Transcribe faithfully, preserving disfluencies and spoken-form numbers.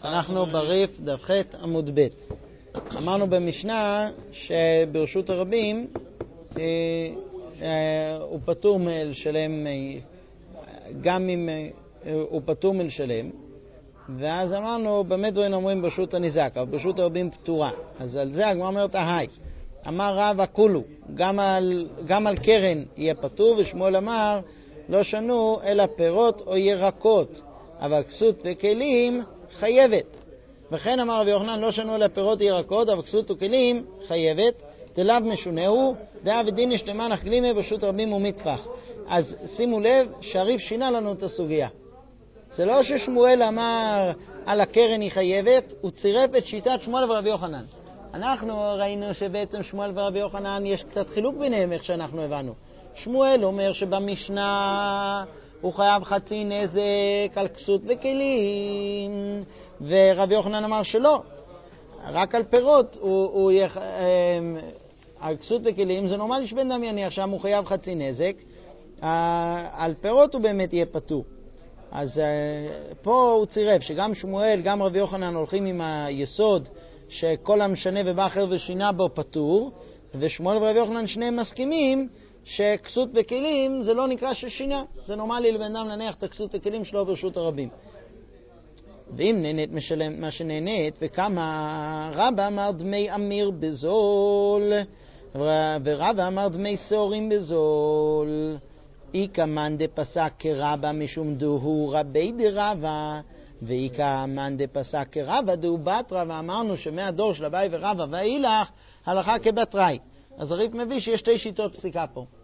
אנחנו בריף דף ח' עמוד ב'. אמרנו במשנה שברשות הרבים אה, אה, הוא פטור מלשלם, אה, גם אם אה, הוא פטור מלשלם, ואז אמרנו באמת דברים אומרים ברשות הניזק, אבל ברשות הרבים פטורה. אז על זה הגמרא אומרת ההי. אמר רב הכולו, גם על, גם על קרן יהיה פטור, ושמואל אמר לא שנו אלא פירות או ירקות, אבל כסות וכלים חייבת. וכן אמר רבי יוחנן לא שנו אלא פירות וירקות, אבל כסות וכלים חייבת. תלב משונהו, דעה ודין השלמה נחגלימה ברשות רבים ומטפח. אז שימו לב שהריף שינה לנו את הסוגיה. זה לא ששמואל אמר על הקרן היא חייבת, הוא צירף את שיטת שמואל ורבי יוחנן. אנחנו ראינו שבעצם שמואל ורבי יוחנן יש קצת חילוק ביניהם איך שאנחנו הבנו. שמואל אומר שבמשנה הוא חייב חצי נזק על כסות וכלים, ורבי יוחנן אמר שלא, רק על פירות הוא, הוא יח... על כסות וכלים זה נורמלי שבן אדם יניח שם הוא חייב חצי נזק, על פירות הוא באמת יהיה פטור. אז פה הוא צירף שגם שמואל גם רבי יוחנן הולכים עם היסוד שכל המשנה ובא אחר ושינה בו פטור, ושמואל ורבי יוחנן שניהם מסכימים שכסות וכלים זה לא נקרא ששינה, זה נורמלי לבן אדם להניח את הכסות וכלים שלו ברשות הרבים. ואם נהנית משלם מה שנהנית, וכמה רבא אמר דמי אמיר בזול ורבא אמר דמי שעורים בזול, איקא מאן דפסק כרבא משום דהו רבי דרבא, ואיקא מאן דפסק כרבא דהו בתרא. ואמרנו שמהדור של אביי ורבא ואילך הלכה כבתראי. אז הריף מביא שיש שתי שיטות פסיקה פה.